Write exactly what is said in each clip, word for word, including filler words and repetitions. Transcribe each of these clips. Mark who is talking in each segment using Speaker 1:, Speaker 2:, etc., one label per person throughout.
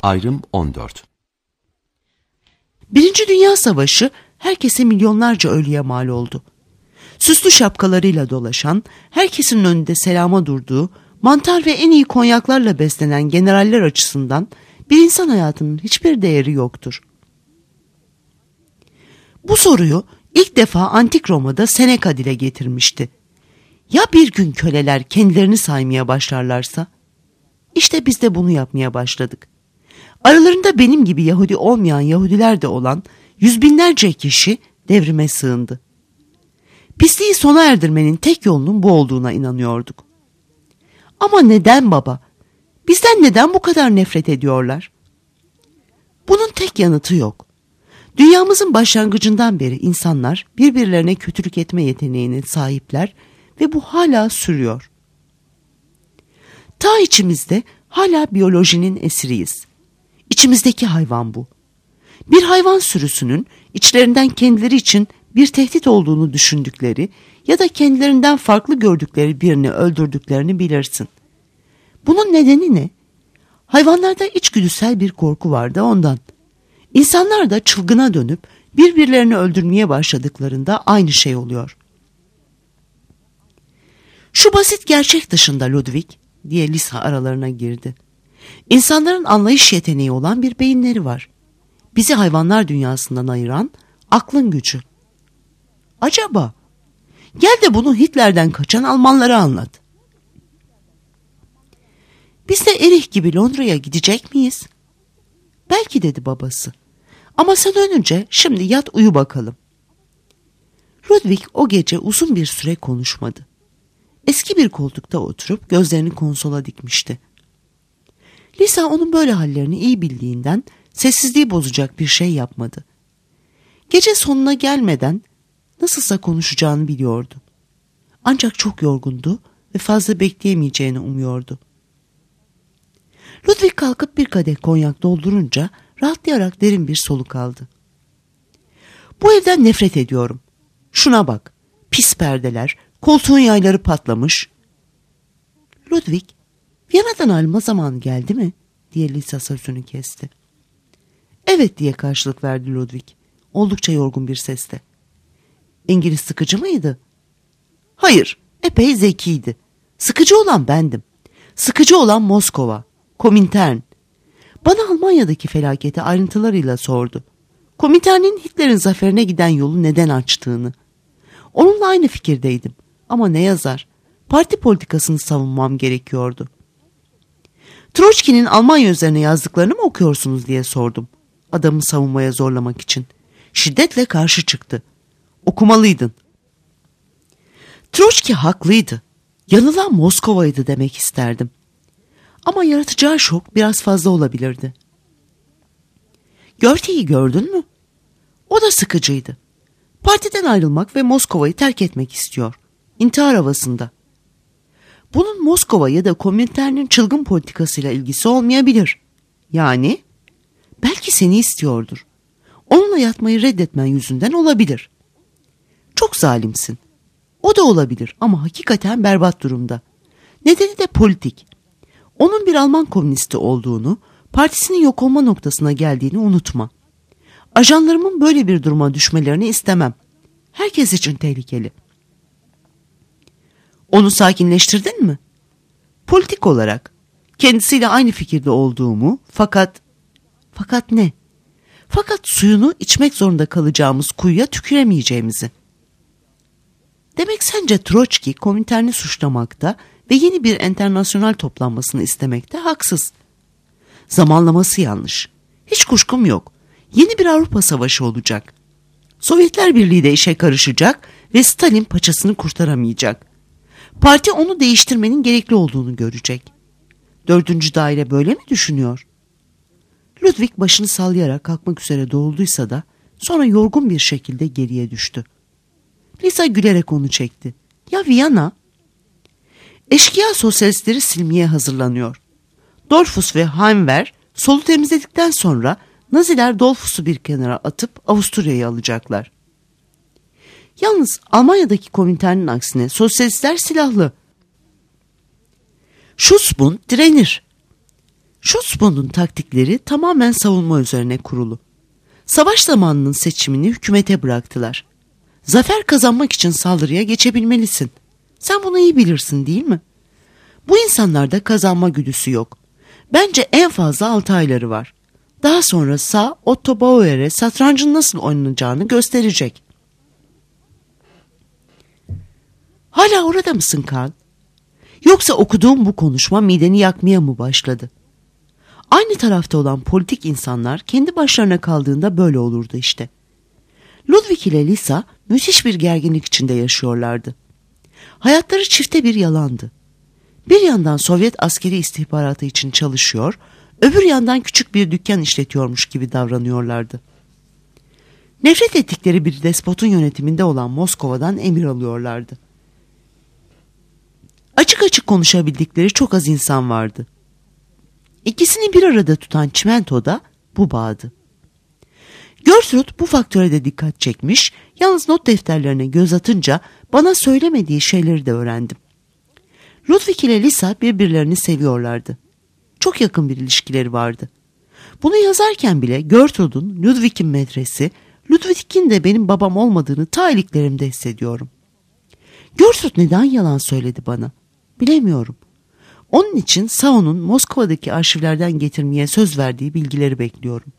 Speaker 1: Ayrım on dört.
Speaker 2: Birinci Dünya Savaşı herkese milyonlarca ölüye mal oldu. Süslü şapkalarıyla dolaşan, herkesin önünde selama durduğu, mantar ve en iyi konyaklarla beslenen generaller açısından bir insan hayatının hiçbir değeri yoktur. Bu soruyu ilk defa Antik Roma'da Seneca dile getirmişti. Ya bir gün köleler kendilerini saymaya başlarlarsa? İşte biz de bunu yapmaya başladık. Aralarında benim gibi Yahudi olmayan Yahudiler de olan yüz binlerce kişi devrime sığındı. Pisliği sona erdirmenin tek yolunun bu olduğuna inanıyorduk. Ama neden baba? Bizden neden bu kadar nefret ediyorlar? Bunun tek yanıtı yok. Dünyamızın başlangıcından beri insanlar birbirlerine kötülük etme yeteneğine sahipler ve bu hala sürüyor. Ta içimizde hala biyolojinin esiriyiz. İçimizdeki hayvan bu. Bir hayvan sürüsünün içlerinden kendileri için bir tehdit olduğunu düşündükleri ya da kendilerinden farklı gördükleri birini öldürdüklerini bilirsin. Bunun nedeni ne? Hayvanlarda içgüdüsel bir korku vardı ondan. İnsanlar da çılgına dönüp birbirlerini öldürmeye başladıklarında aynı şey oluyor. Şu basit gerçek dışında Ludwig, diye Lisa aralarına girdi. İnsanların anlayış yeteneği olan bir beyinleri var. Bizi hayvanlar dünyasından ayıran aklın gücü. Acaba? Gel de bunu Hitler'den kaçan Almanlara anlat. Biz de Erich gibi Londra'ya gidecek miyiz? Belki dedi babası. Ama sen önce şimdi yat uyu bakalım. Ludwig o gece uzun bir süre konuşmadı. Eski bir koltukta oturup gözlerini konsola dikmişti. Lisa onun böyle hallerini iyi bildiğinden sessizliği bozacak bir şey yapmadı. Gece sonuna gelmeden nasılsa konuşacağını biliyordu. Ancak çok yorgundu ve fazla bekleyemeyeceğini umuyordu. Ludwig kalkıp bir kadeh konyak doldurunca rahatlayarak derin bir soluk aldı. Bu evden nefret ediyorum. Şuna bak, pis perdeler, koltuğun yayları patlamış. Ludwig, Viyana'dan ayrılma zamanı geldi mi? Diye Lisa sözünü kesti. Evet diye karşılık verdi Ludwig, oldukça yorgun bir sesle. İngiliz sıkıcı mıydı? Hayır, epey zekiydi. Sıkıcı olan bendim. Sıkıcı olan Moskova, Komintern. Bana Almanya'daki felaketi ayrıntılarıyla sordu. Komintern'in Hitler'in zaferine giden yolu neden açtığını. Onunla aynı fikirdeydim. Ama ne yazar? Parti politikasını savunmam gerekiyordu. Troçki'nin Almanya üzerine yazdıklarını mı okuyorsunuz diye sordum. Adamı savunmaya zorlamak için. Şiddetle karşı çıktı. Okumalıydın. Troçki haklıydı. Yanılan Moskova'ydı demek isterdim. Ama yaratacağı şok biraz fazla olabilirdi. Görte'yi gördün mü? O da sıkıcıydı. Partiden ayrılmak ve Moskova'yı terk etmek istiyor. İntihar havasında. Bunun Moskova ya da Komintern'in çılgın politikasıyla ilgisi olmayabilir. Yani belki seni istiyordur. Onunla yatmayı reddetmen yüzünden olabilir. Çok zalimsin. O da olabilir ama hakikaten berbat durumda. Nedeni de politik. Onun bir Alman komünisti olduğunu, partisinin yok olma noktasına geldiğini unutma. Ajanlarımın böyle bir duruma düşmelerini istemem. Herkes için tehlikeli. Onu sakinleştirdin mi? Politik olarak. Kendisiyle aynı fikirde olduğumu fakat... Fakat ne? Fakat suyunu içmek zorunda kalacağımız kuyuya tüküremeyeceğimizi. Demek sence Troçki Komintern'i suçlamakta ve yeni bir enternasyonal toplanmasını istemekte haksız. Zamanlaması yanlış. Hiç kuşkum yok. Yeni bir Avrupa Savaşı olacak. Sovyetler Birliği de işe karışacak ve Stalin paçasını kurtaramayacak. Parti onu değiştirmenin gerekli olduğunu görecek. Dördüncü daire böyle mi düşünüyor? Ludwig başını sallayarak kalkmak üzere doğrulduysa da sonra yorgun bir şekilde geriye düştü. Lisa gülerek onu çekti. Ya Viyana? Eşkıya sosyalistleri silmeye hazırlanıyor. Dollfuss ve Heimwehr solu temizledikten sonra Naziler Dollfuss'u bir kenara atıp Avusturya'yı alacaklar. Yalnız Almanya'daki Komintern'in aksine sosyalistler silahlı. Schutzbund direnir. Schutzbund'un taktikleri tamamen savunma üzerine kurulu. Savaş zamanının seçimini hükümete bıraktılar. Zafer kazanmak için saldırıya geçebilmelisin. Sen bunu iyi bilirsin, değil mi? Bu insanlarda kazanma güdüsü yok. Bence en fazla altı ayları var. Daha sonra Sağ Otto Bauer'e satrancın nasıl oynanacağını gösterecek. Hala orada mısın Karl? Yoksa okuduğum bu konuşma mideni yakmaya mı başladı? Aynı tarafta olan politik insanlar kendi başlarına kaldığında böyle olurdu işte. Ludwig ile Lisa müthiş bir gerginlik içinde yaşıyorlardı. Hayatları çifte bir yalandı. Bir yandan Sovyet askeri istihbaratı için çalışıyor, öbür yandan küçük bir dükkan işletiyormuş gibi davranıyorlardı. Nefret ettikleri bir despotun yönetiminde olan Moskova'dan emir alıyorlardı. Açık açık konuşabildikleri çok az insan vardı. İkisini bir arada tutan çimento da bu bağdı. Gertrude bu faktöre de dikkat çekmiş, yalnız not defterlerine göz atınca bana söylemediği şeyleri de öğrendim. Ludwig ile Lisa birbirlerini seviyorlardı. Çok yakın bir ilişkileri vardı. Bunu yazarken bile Gertrude'un Ludwig'in medresi, Ludwig'in de benim babam olmadığını ta iliklerimde hissediyorum. Gertrude neden yalan söyledi bana? Bilemiyorum. Onun için Sao'nun Moskova'daki arşivlerden getirmeye söz verdiği bilgileri bekliyorum.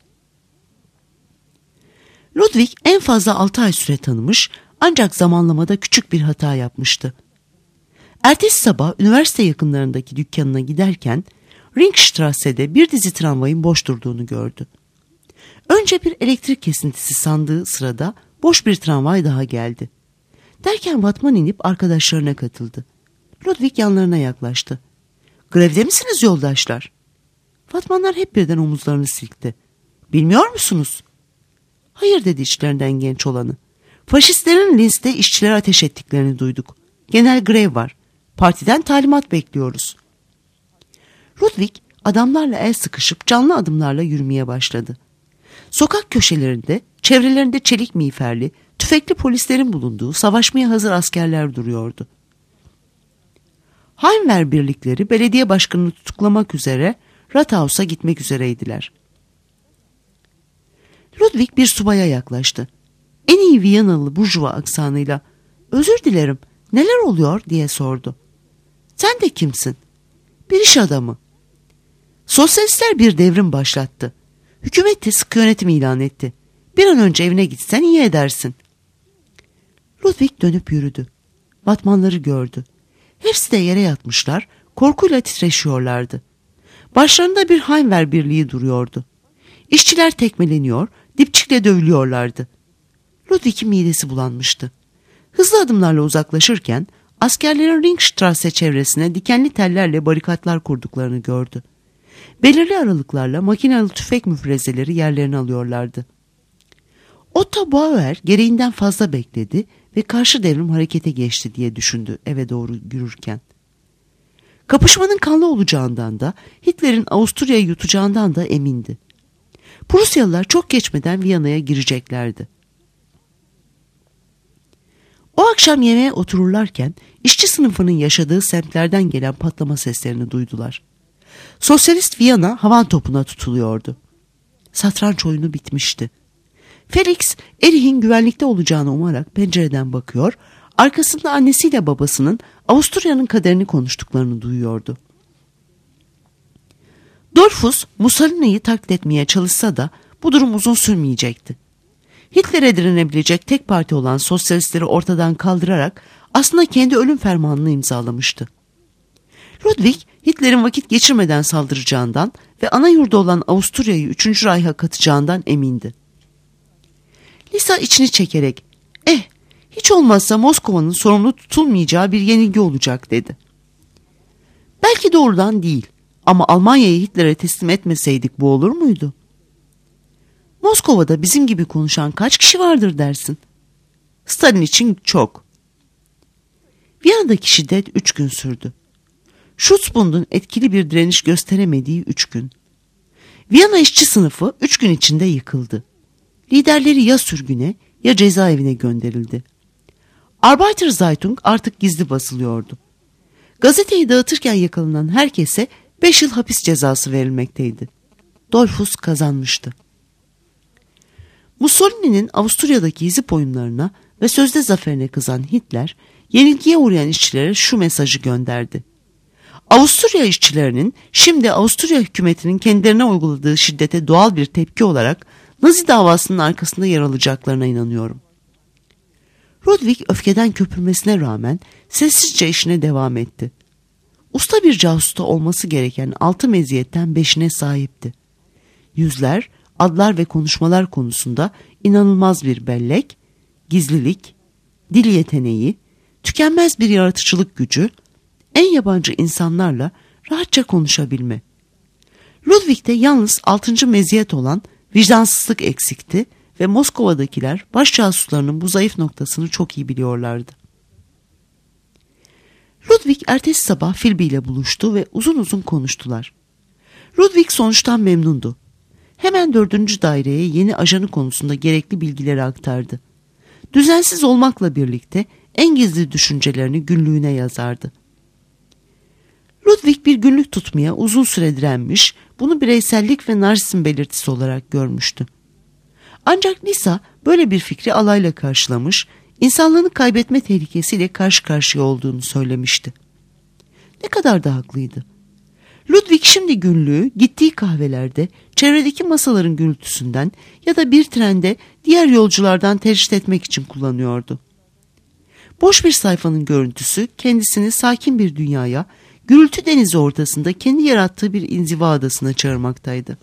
Speaker 2: Ludwig en fazla altı ay süre tanımış, ancak zamanlamada küçük bir hata yapmıştı. Ertesi sabah üniversite yakınlarındaki dükkanına giderken Ringstrasse'de bir dizi tramvayın boş durduğunu gördü. Önce bir elektrik kesintisi sandığı sırada boş bir tramvay daha geldi. Derken Batman inip arkadaşlarına katıldı. Ludwig yanlarına yaklaştı. "Grevde misiniz yoldaşlar?" Batmanlar hep birden omuzlarını silkti. "Bilmiyor musunuz?" "Hayır," dedi içlerinden genç olanı. "Faşistlerin Linz'de işçilere ateş ettiklerini duyduk. Genel grev var. Partiden talimat bekliyoruz." Ludwig adamlarla el sıkışıp canlı adımlarla yürümeye başladı. Sokak köşelerinde, çevrelerinde çelik miğferli, tüfekli polislerin bulunduğu savaşmaya hazır askerler duruyordu. Heimwehr birlikleri belediye başkanını tutuklamak üzere Rathaus'a gitmek üzereydiler. Ludwig bir subaya yaklaştı. En iyi Viyanalı burjuva aksanıyla "Özür dilerim, neler oluyor?" diye sordu. "Sen de kimsin?" "Bir iş adamı." "Sosyalistler bir devrim başlattı. Hükümet de sıkı yönetim ilan etti. Bir an önce evine gitsen iyi edersin." Ludwig dönüp yürüdü. Batmanları gördü. Hepsi de yere yatmışlar, korkuyla titreşiyorlardı. Başlarında bir Heimwehr birliği duruyordu. İşçiler tekmeleniyor, dipçikle dövülüyorlardı. Ludwig'in midesi bulanmıştı. Hızlı adımlarla uzaklaşırken askerlerin Ringstrasse çevresine dikenli tellerle barikatlar kurduklarını gördü. Belirli aralıklarla makinalı tüfek müfrezeleri yerlerini alıyorlardı. Otto Bauer gereğinden fazla bekledi ve karşı devrim harekete geçti diye düşündü eve doğru yürürken. Kapışmanın kanlı olacağından da Hitler'in Avusturya'yı yutacağından da emindi. Prusyalılar çok geçmeden Viyana'ya gireceklerdi. O akşam yemeğe otururlarken işçi sınıfının yaşadığı semtlerden gelen patlama seslerini duydular. Sosyalist Viyana havan topuna tutuluyordu. Satranç oyunu bitmişti. Felix, Erich'in güvenlikte olacağını umarak pencereden bakıyor, arkasında annesiyle babasının Avusturya'nın kaderini konuştuklarını duyuyordu. Dollfuss, Mussolini'yi taklit etmeye çalışsa da bu durum uzun sürmeyecekti. Hitler'e direnebilecek tek parti olan sosyalistleri ortadan kaldırarak aslında kendi ölüm fermanını imzalamıştı. Ludwig, Hitler'in vakit geçirmeden saldıracağından ve ana yurdu olan Avusturya'yı üçüncü Reich'a katacağından emindi. Lisa içini çekerek, "Eh, hiç olmazsa Moskova'nın sorumlu tutulmayacağı bir yenilgi olacak," dedi. "Belki doğrudan değil ama Almanya'yı Hitler'e teslim etmeseydik bu olur muydu?" "Moskova'da bizim gibi konuşan kaç kişi vardır dersin?" "Stalin için çok." Viyana'daki şiddet üç gün sürdü. Schutzbund'un etkili bir direniş gösteremediği üç gün. Viyana işçi sınıfı üç gün içinde yıkıldı. Liderleri ya sürgüne ya cezaevine gönderildi. Arbeiter Zeitung artık gizli basılıyordu. Gazeteyi dağıtırken yakalanan herkese Beş yıl hapis cezası verilmekteydi. Dollfuss kazanmıştı. Mussolini'nin Avusturya'daki hizip oyunlarına ve sözde zaferine kızan Hitler, yenilgiye uğrayan işçilere şu mesajı gönderdi. Avusturya işçilerinin şimdi Avusturya hükümetinin kendilerine uyguladığı şiddete doğal bir tepki olarak Nazi davasının arkasında yer alacaklarına inanıyorum. Ludwig öfkeden köpürmesine rağmen sessizce işine devam etti. Usta bir casusta olması gereken altı meziyetten beşine sahipti. Yüzler, adlar ve konuşmalar konusunda inanılmaz bir bellek, gizlilik, dil yeteneği, tükenmez bir yaratıcılık gücü, en yabancı insanlarla rahatça konuşabilme. Ludwig'te yalnız altıncı meziyet olan vicdansızlık eksikti ve Moskova'dakiler baş casuslarının bu zayıf noktasını çok iyi biliyorlardı. Ludwig ertesi sabah Philby ile buluştu ve uzun uzun konuştular. Ludwig sonuçtan memnundu. Hemen dördüncü daireye yeni ajanı konusunda gerekli bilgileri aktardı. Düzensiz olmakla birlikte en gizli düşüncelerini günlüğüne yazardı. Ludwig bir günlük tutmaya uzun süre direnmiş, bunu bireysellik ve narsizm belirtisi olarak görmüştü. Ancak Lisa böyle bir fikri alayla karşılamış, insanlığını kaybetme tehlikesiyle karşı karşıya olduğunu söylemişti. Ne kadar da haklıydı. Ludwig şimdi günlüğü gittiği kahvelerde, çevredeki masaların gürültüsünden ya da bir trende diğer yolculardan tercih etmek için kullanıyordu. Boş bir sayfanın görüntüsü kendisini sakin bir dünyaya, gürültü denizi ortasında kendi yarattığı bir inziva adasına çağırmaktaydı.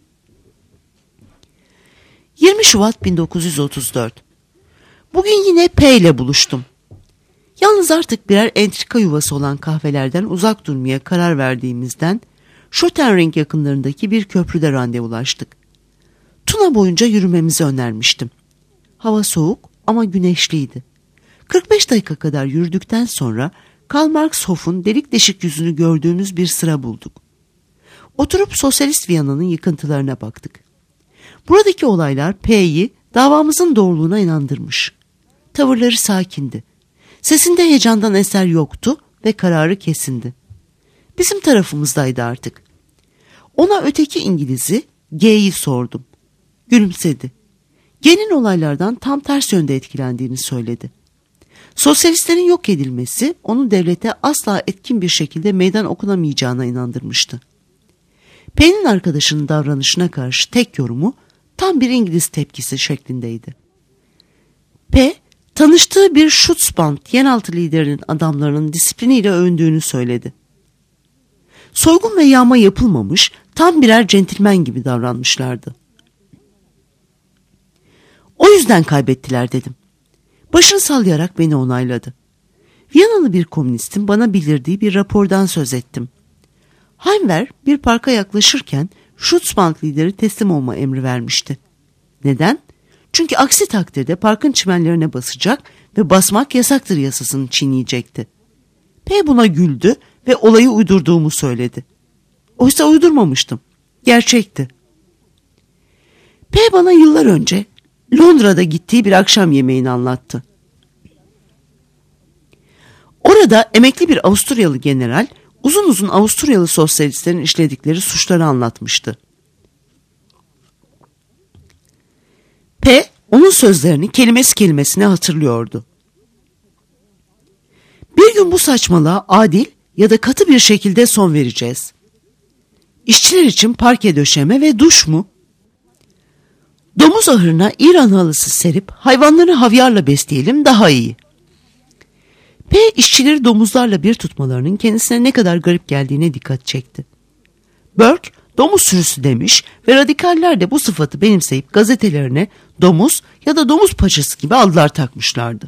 Speaker 2: yirmi Şubat bin dokuz yüz otuz dört. Bugün yine P ile buluştum. Yalnız artık birer entrika yuvası olan kahvelerden uzak durmaya karar verdiğimizden Schottenring yakınlarındaki bir köprüde randevulaştık. Tuna boyunca yürümemizi önermiştim. Hava soğuk ama güneşliydi. kırk beş dakika kadar yürüdükten sonra Karl Marx Hof'un delik deşik yüzünü gördüğümüz bir sıra bulduk. Oturup Sosyalist Viyana'nın yıkıntılarına baktık. Buradaki olaylar P'yi davamızın doğruluğuna inandırmış. Tavırları sakindi. Sesinde heyecandan eser yoktu ve kararı kesindi. Bizim tarafımızdaydı artık. Ona öteki İngiliz'i G'yi sordum. Gülümsedi. G'nin olaylardan tam ters yönde etkilendiğini söyledi. Sosyalistlerin yok edilmesi onu devlete asla etkin bir şekilde meydan okunamayacağına inandırmıştı. P'nin arkadaşının davranışına karşı tek yorumu tam bir İngiliz tepkisi şeklindeydi. P, tanıştığı bir Schutzband yeraltı liderinin adamlarının disipliniyle övündüğünü söyledi. Soygun ve yağma yapılmamış, tam birer centilmen gibi davranmışlardı. O yüzden kaybettiler dedim. Başını sallayarak beni onayladı. Viyanalı bir komünistin bana bildirdiği bir rapordan söz ettim. Heimwehr bir parka yaklaşırken Schutzband lideri teslim olma emri vermişti. Neden? Çünkü aksi takdirde parkın çimenlerine basacak ve basmak yasaktır yasasını çiğneyecekti. P buna güldü ve olayı uydurduğumu söyledi. Oysa uydurmamıştım. Gerçekti. P bana yıllar önce Londra'da gittiği bir akşam yemeğini anlattı. Orada emekli bir Avusturyalı general uzun uzun Avusturyalı sosyalistlerin işledikleri suçları anlatmıştı. P onun sözlerini kelimesi kelimesine hatırlıyordu. Bir gün bu saçmalığa adil ya da katı bir şekilde son vereceğiz. İşçiler için parke döşeme ve duş mu? Domuz ahırına İran halısı serip hayvanları havyarla besleyelim daha iyi. P işçileri domuzlarla bir tutmalarının kendisine ne kadar garip geldiğine dikkat çekti. Burke domuz sürüsü demiş ve radikaller de bu sıfatı benimseyip gazetelerine domuz ya da domuz paçası gibi adlar takmışlardı.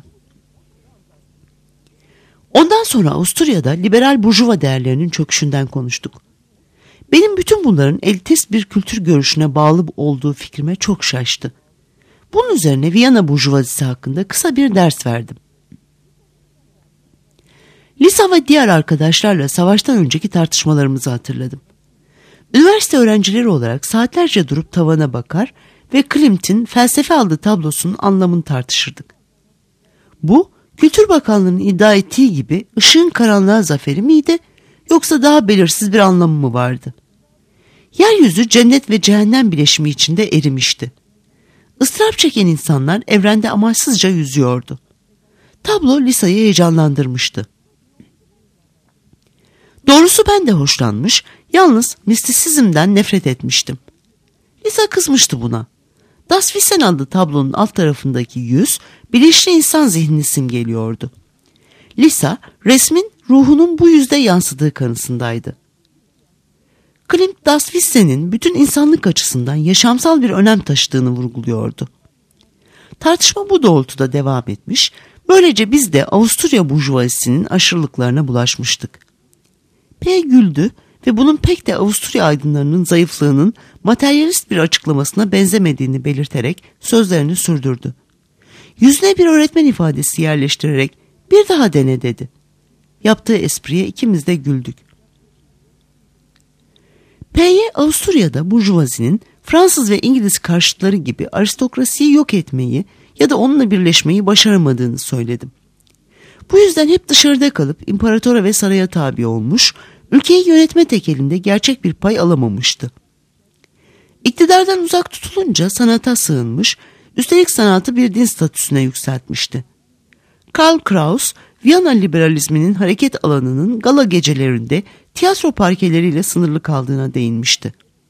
Speaker 2: Ondan sonra Avusturya'da liberal burjuva değerlerinin çöküşünden konuştuk. Benim bütün bunların elitist bir kültür görüşüne bağlı olduğu fikrime çok şaştı. Bunun üzerine Viyana burjuvazisi hakkında kısa bir ders verdim. Lisa ve diğer arkadaşlarla savaştan önceki tartışmalarımızı hatırladım. Üniversite öğrencileri olarak saatlerce durup tavana bakar ve Klimt'in felsefe adlı tablosunun anlamını tartışırdık. Bu, Kültür Bakanlığı'nın iddia ettiği gibi ışığın karanlığa zaferi miydi, Yoksa daha belirsiz bir anlamı mı vardı? Yeryüzü cennet ve cehennem bileşimi içinde erimişti. Istırap çeken insanlar evrende amaçsızca yüzüyordu. Tablo Lisa'yı heyecanlandırmıştı. Doğrusu ben de hoşlanmış, yalnız mistisizmden nefret etmiştim. Lisa kızmıştı buna. Das Wissen adlı tablonun alt tarafındaki yüz, bilinçli insan zihnini simgeliyordu. Lisa, resmin ruhunun bu yüzde yansıdığı kanısındaydı. Klimt, Das Wissen'in bütün insanlık açısından yaşamsal bir önem taşıdığını vurguluyordu. Tartışma bu doğrultuda devam etmiş, böylece biz de Avusturya burjuvazisinin aşırılıklarına bulaşmıştık. P güldü ve bunun pek de Avusturya aydınlarının zayıflığının materyalist bir açıklamasına benzemediğini belirterek sözlerini sürdürdü. Yüzüne bir öğretmen ifadesi yerleştirerek bir daha dene dedi. Yaptığı espriye ikimiz de güldük. P'ye Avusturya'da burjuvazinin Fransız ve İngiliz karşıtları gibi aristokrasiyi yok etmeyi ya da onunla birleşmeyi başaramadığını söyledim. Bu yüzden hep dışarıda kalıp imparatora ve saraya tabi olmuş, ülkeyi yönetme tekelinde gerçek bir pay alamamıştı. İktidardan uzak tutulunca sanata sığınmış, üstelik sanatı bir din statüsüne yükseltmişti. Karl Kraus, Viyana liberalizminin hareket alanının gala gecelerinde tiyatro parkeleriyle sınırlı kaldığına değinmişti.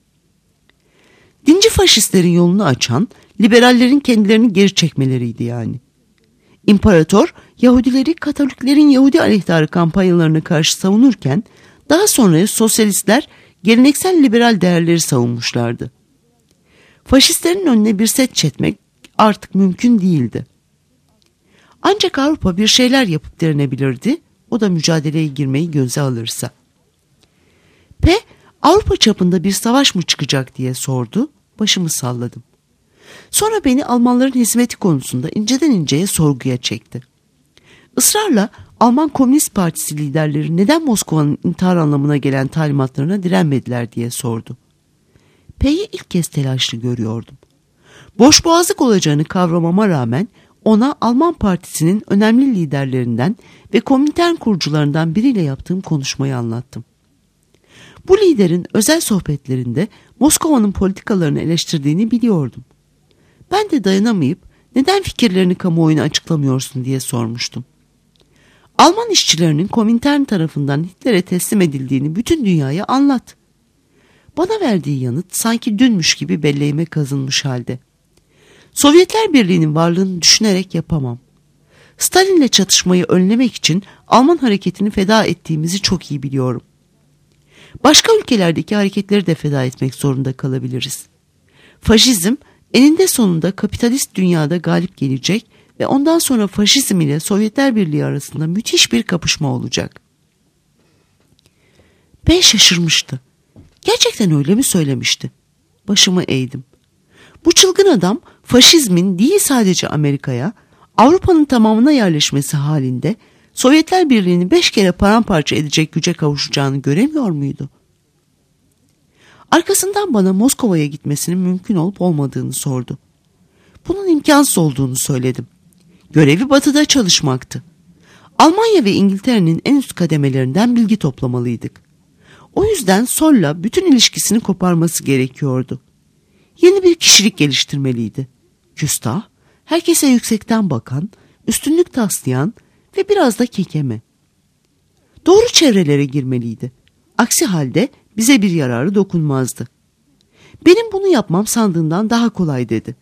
Speaker 2: Dinci faşistlerin yolunu açan, liberallerin kendilerini geri çekmeleriydi yani. İmparator, Yahudileri Katoliklerin Yahudi aleyhtarı kampanyalarına karşı savunurken, daha sonra sosyalistler geleneksel liberal değerleri savunmuşlardı. Faşistlerin önüne bir set çekmek artık mümkün değildi. Ancak Avrupa bir şeyler yapıp direnebilirdi, o da mücadeleye girmeyi göze alırsa. P, Avrupa çapında bir savaş mı çıkacak diye sordu, başımı salladım. Sonra beni Almanların hizmeti konusunda inceden inceye sorguya çekti. Israrla Alman Komünist Partisi liderleri neden Moskova'nın intihar anlamına gelen talimatlarına direnmediler diye sordu. P'yi ilk kez telaşlı görüyordum. Boşboğazlık olacağını kavramama rağmen ona Alman Partisi'nin önemli liderlerinden ve Komintern kurucularından biriyle yaptığım konuşmayı anlattım. Bu liderin özel sohbetlerinde Moskova'nın politikalarını eleştirdiğini biliyordum. Ben de dayanamayıp neden fikirlerini kamuoyuna açıklamıyorsun diye sormuştum. Alman işçilerinin Komintern tarafından Hitler'e teslim edildiğini bütün dünyaya anlat. Bana verdiği yanıt sanki dünmüş gibi belleğime kazınmış halde. Sovyetler Birliği'nin varlığını düşünerek yapamam. Stalin'le çatışmayı önlemek için Alman hareketini feda ettiğimizi çok iyi biliyorum. Başka ülkelerdeki hareketleri de feda etmek zorunda kalabiliriz. Faşizm eninde sonunda kapitalist dünyada galip gelecek ve ondan sonra faşizm ile Sovyetler Birliği arasında müthiş bir kapışma olacak. P şaşırmıştı. Gerçekten öyle mi söylemişti? Başımı eğdim. Bu çılgın adam faşizmin değil sadece Amerika'ya, Avrupa'nın tamamına yerleşmesi halinde Sovyetler Birliği'ni beş kere paramparça edecek güce kavuşacağını göremiyor muydu? Arkasından bana Moskova'ya gitmesinin mümkün olup olmadığını sordu. Bunun imkansız olduğunu söyledim. Görevi batıda çalışmaktı. Almanya ve İngiltere'nin en üst kademelerinden bilgi toplamalıydık. O yüzden Sol'la bütün ilişkisini koparması gerekiyordu. Yeni bir kişilik geliştirmeliydi. Küstah, herkese yüksekten bakan, üstünlük taslayan ve biraz da kekeme. Doğru çevrelere girmeliydi. Aksi halde bize bir yararı dokunmazdı. Benim bunu yapmam sandığından daha kolay dedi.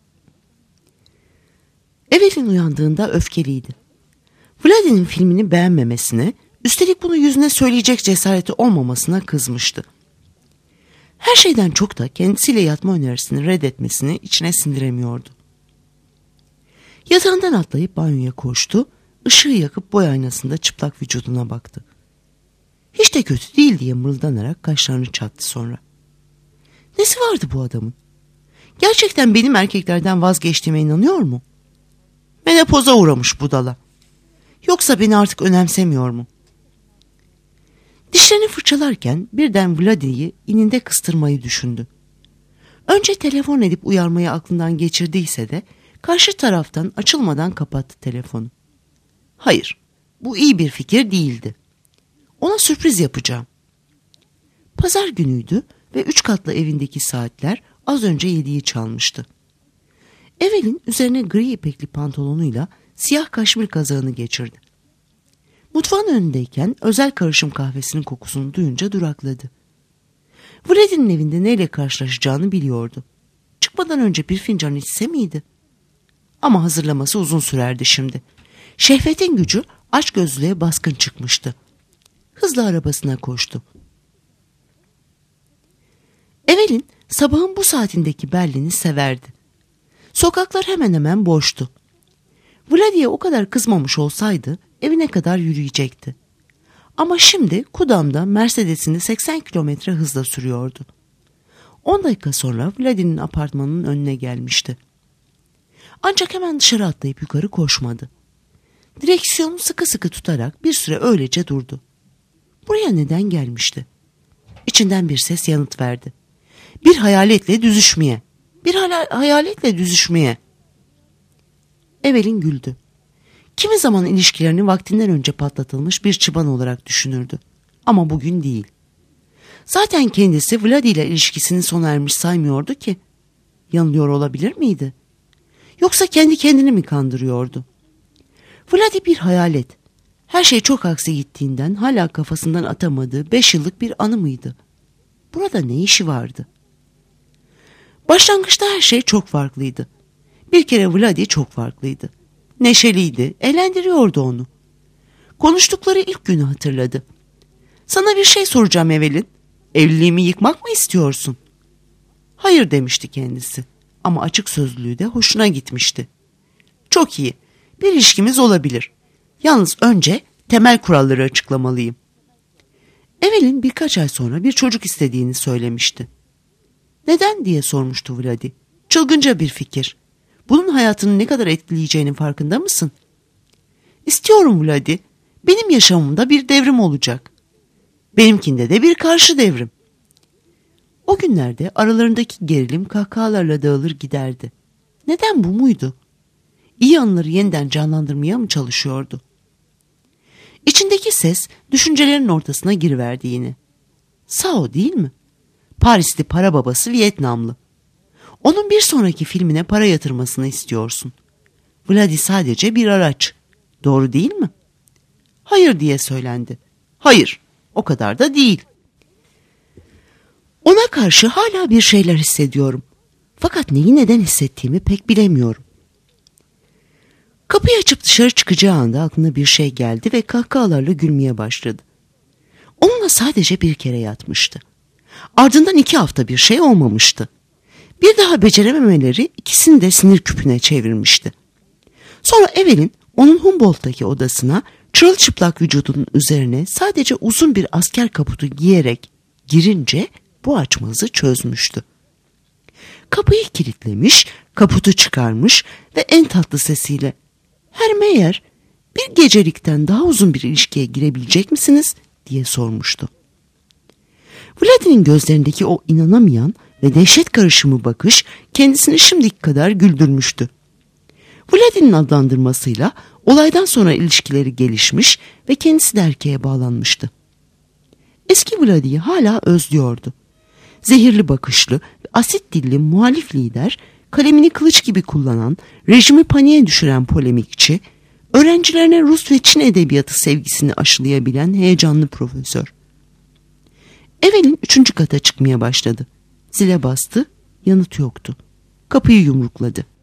Speaker 2: Evelyn uyandığında öfkeliydi. Vladimir filmini beğenmemesine, üstelik bunu yüzüne söyleyecek cesareti olmamasına kızmıştı. Her şeyden çok da kendisiyle yatma önerisini reddetmesini içine sindiremiyordu. Yatağından atlayıp banyoya koştu, ışığı yakıp boy aynasında çıplak vücuduna baktı. Hiç de kötü değil diye mırıldanarak kaşlarını çattı sonra. Nesi vardı bu adamın? Gerçekten benim erkeklerden vazgeçtiğime inanıyor mu? Menopoza uğramış budala. Yoksa beni artık önemsemiyor mu? Dişlerini fırçalarken birden Vladi'yi ininde kıstırmayı düşündü. Önce telefon edip uyarmayı aklından geçirdiyse de karşı taraftan açılmadan kapattı telefonu. Hayır, bu iyi bir fikir değildi. Ona sürpriz yapacağım. Pazar günüydü ve üç katlı evindeki saatler az önce yediği çalmıştı. Evelyn üzerine gri ipekli pantolonuyla siyah kaşmir kazağını geçirdi. Mutfağın önündeyken özel karışım kahvesinin kokusunu duyunca durakladı. Vlad'in evinde neyle karşılaşacağını biliyordu. Çıkmadan önce bir fincan içse miydi? Ama hazırlaması uzun sürerdi şimdi. Şehvetin gücü açgözlülüğe baskın çıkmıştı. Hızla arabasına koştu. Evelyn sabahın bu saatindeki Berlin'i severdi. Sokaklar hemen hemen boştu. Vlad'e o kadar kızmamış olsaydı evine kadar yürüyecekti. Ama şimdi Kudam'da Mercedes'ini seksen kilometre hızla sürüyordu. on dakika sonra Vlad'in apartmanının önüne gelmişti. Ancak hemen dışarı atlayıp yukarı koşmadı. Direksiyonu sıkı sıkı tutarak bir süre öylece durdu. Buraya neden gelmişti? İçinden bir ses yanıt verdi. Bir hayaletle düzüşmeye. Bir hayaletle düzüşmeye. Evelyn güldü. Kimi zaman ilişkilerini vaktinden önce patlatılmış bir çıban olarak düşünürdü. Ama bugün değil. Zaten kendisi Vlad ile ilişkisini sona ermiş saymıyordu ki. Yanılıyor olabilir miydi? Yoksa kendi kendini mi kandırıyordu? Vlad bir hayalet. Her şey çok aksi gittiğinden hala kafasından atamadığı beş yıllık bir anı mıydı? Burada ne işi vardı? Başlangıçta her şey çok farklıydı. Bir kere Vlad çok farklıydı. Neşeliydi, eğlendiriyordu onu. Konuştukları ilk günü hatırladı. Sana bir şey soracağım Evelyn. Evliliğimi yıkmak mı istiyorsun? Hayır demişti kendisi. Ama açık sözlülüğü de hoşuna gitmişti. Çok iyi. Bir ilişkimiz olabilir. Yalnız önce temel kuralları açıklamalıyım. Evelyn birkaç ay sonra bir çocuk istediğini söylemişti. Neden diye sormuştu Vlad. Çılgınca bir fikir. Bunun hayatını ne kadar etkileyeceğinin farkında mısın? İstiyorum Vlad. Benim yaşamımda bir devrim olacak. Benimkinde de bir karşı devrim. O günlerde aralarındaki gerilim kahkahalarla dağılır giderdi. Neden bu muydu? İyi anıları yeniden canlandırmaya mı çalışıyordu? İçindeki ses düşüncelerin ortasına giriverdi yine. Sao değil mi? Parisli para babası Vietnamlı. Onun bir sonraki filmine para yatırmasını istiyorsun. Vlad sadece bir araç. Doğru değil mi? Hayır diye söylendi. Hayır, o kadar da değil. Ona karşı hala bir şeyler hissediyorum. Fakat neyi neden hissettiğimi pek bilemiyorum. Kapıyı açıp dışarı çıkacağı anda aklına bir şey geldi ve kahkahalarla gülmeye başladı. Onunla sadece bir kere yatmıştı. Ardından iki hafta bir şey olmamıştı. Bir daha becerememeleri ikisini de sinir küpüne çevirmişti. Sonra Evelyn onun Humboldt'taki odasına çırılçıplak vücudunun üzerine sadece uzun bir asker kaputu giyerek girince bu açmazı çözmüştü. Kapıyı kilitlemiş, kaputu çıkarmış ve en tatlı sesiyle "Herr Meyer, bir gecelikten daha uzun bir ilişkiye girebilecek misiniz?" diye sormuştu. Vlad'in gözlerindeki o inanamayan ve dehşet karışımı bakış kendisini şimdiki kadar güldürmüştü. Vlad'in adlandırmasıyla olaydan sonra ilişkileri gelişmiş ve kendisi de erkeğe bağlanmıştı. Eski Vlad'ı hala özlüyordu. Zehirli bakışlı ve asit dilli muhalif lider, kalemini kılıç gibi kullanan, rejimi paniğe düşüren polemikçi, öğrencilerine Rus ve Çin edebiyatı sevgisini aşılayabilen heyecanlı profesör. Evelyn üçüncü kata çıkmaya başladı. Zile bastı, yanıt yoktu. Kapıyı yumrukladı.